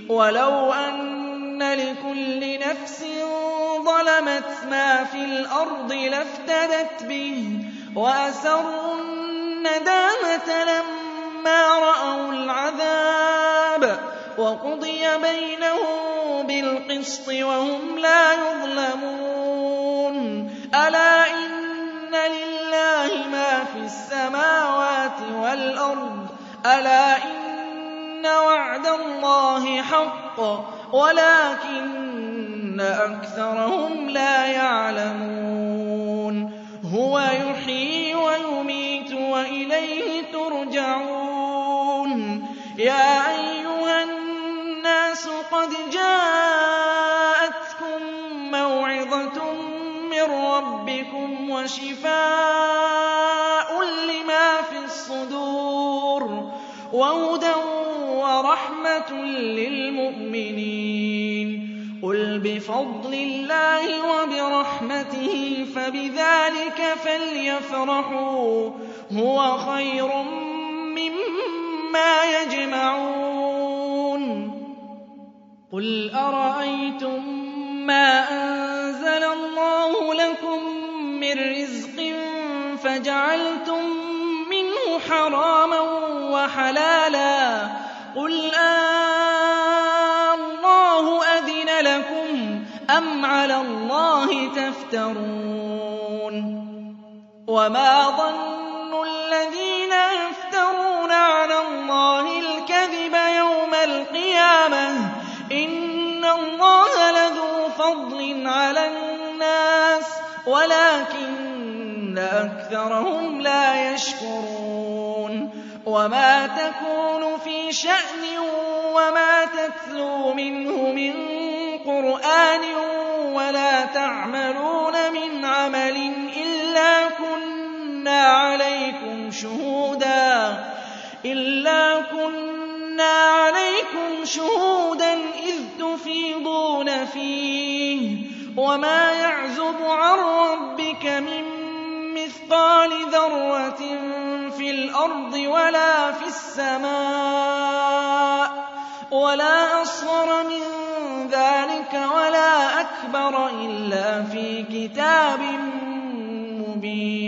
وَلَوْ أَنَّ لِكُلِّ نَفْسٍ ظَلَمَتْ مَا فِي الْأَرْضِ لَافْتَدَتْ بِهِ وَأَسَرُّوا النَّدَامَةَ لَمَّا رَأَوُا الْعَذَابَ وَقُضِيَ بَيْنَهُم بِالْقِسْطِ وَهُمْ لَا يُظْلَمُونَ أَلَا إِنَّ لِلَّهِ مَا فِي السَّمَاوَاتِ وَالْأَرْضِ أَلَا إِنَّ وَعْدَ اللَّهِ حَقٌّ وَلَٰكِنَّ أَكْثَرَهُمْ لَا يَعْلَمُونَ هُوَ يُحْيِي وَيُمِيتُ وَإِلَيْهِ تُرْجَعُونَ يَا أَيُّهَا النَّاسُ قَدْ جَاءَتْكُم مَّوْعِظَةٌ مِّن رَّبِّكُمْ وَشِفَاءٌ لِّمَا فِي الصُّدُورِ وَهُدًى وَرَحْمَةٌ لِّلْمُؤْمِنِينَ قُلْ بِفَضْلِ اللَّهِ وَبِرَحْمَتِهِ فَبِذَٰلِكَ فَلْيَفْرَحُوا هُوَ خَيْرٌ مِّمَّا يَجْمَعُونَ قُلْ أَرَأَيْتُم مَّا أَنزَلَ اللَّهُ لَكُم مِّن رِّزْقٍ فَجَعَلْتُم مِّنْهُ حَرَامًا وَحَلَالًا قُلْ اللَّهُ أَذِنَ لَكُمْ أَمْ عَلَى اللَّهِ تَفْتَرُونَ وَمَا ظَنُّ الَّذِينَ يَفْتَرُونَ عَلَى اللَّهِ الْكَذِبَ يَوْمَ الْقِيَامَةِ إِنَّ اللَّهَ لَذُو فَضْلٍ عَلَى النَّاسِ وَلَٰكِنَّ أَكْثَرَهُمْ لَا يَشْكُرُونَ وَمَا تَكُونُ فِي شَأْنٍ وَمَا تَتْلُو مِنْهُ مِن قُرْآنٍ وَلَا تَعْمَلُونَ مِنْ عَمَلٍ إِلَّا كُنَّا عَلَيْكُمْ شُهُودًا إِذْ تُفِيضُونَ فِيهِ وَمَا يَعْزُبُ عَن رَّبِّكَ مِن مِّثْقَالِ ذَرَّةٍ فِي الْأَرْضِ وَلَا فِي السَّمَاءِ وَلَا أَصْغَرَ مِن ذَٰلِكَ وَلَا أَكْبَرَ إِلَّا فِي كِتَابٍ مُّبِينٍ